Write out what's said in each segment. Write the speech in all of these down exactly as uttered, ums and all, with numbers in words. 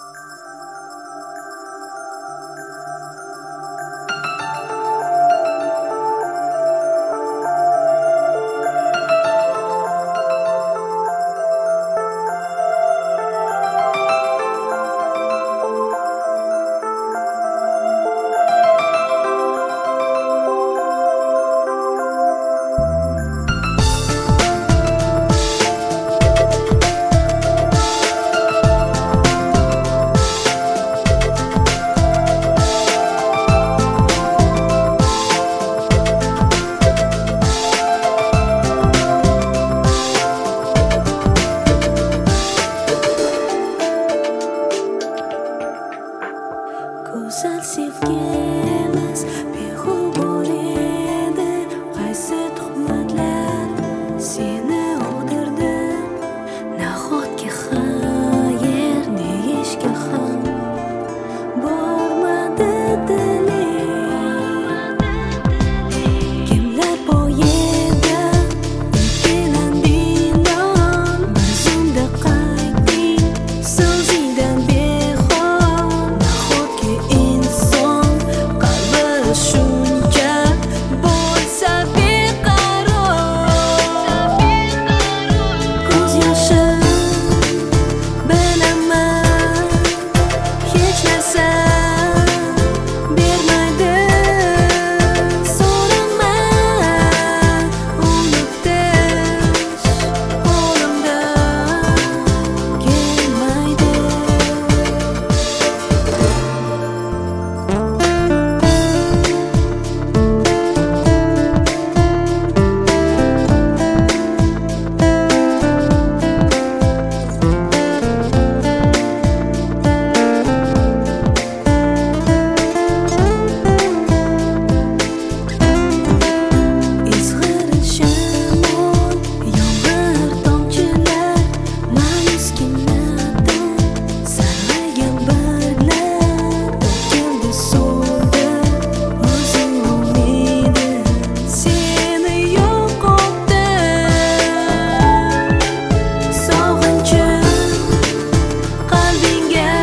Go'zal sevgimiz behuda bo'ldi. Qaysi tuhmatlar seni og'dirdi? Nahotki xayr deyishga ham bormadi diling? Kimlar poyida ikkilanding, bir zumda qaytding so'zingdan behol. Nahotki inson qalbi shuncha bo'lsa beqaror? Ko'z yoshim bilaman hech narsa bermaydi. So'rama unutish qo'limdan kelmaydi. Izg'irin shamol, yomg'ir tomchilar, ma'yus kinnadan sarg'aygan barglar to'kildi suvga. O'zi umidi seni yo'qotdi. Sog'inchim qalbingga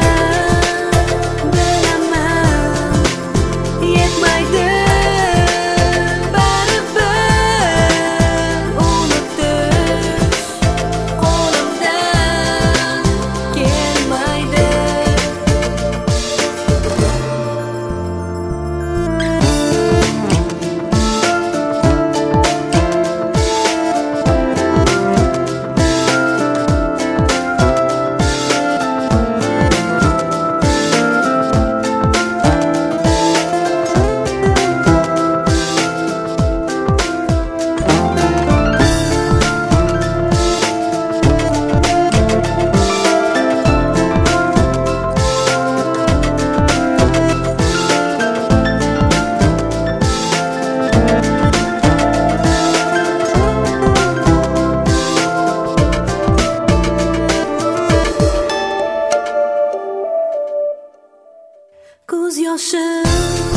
bilaman yetmaydi. Baribir unutish qo'limdan kelmaydi. Ko'z yoshim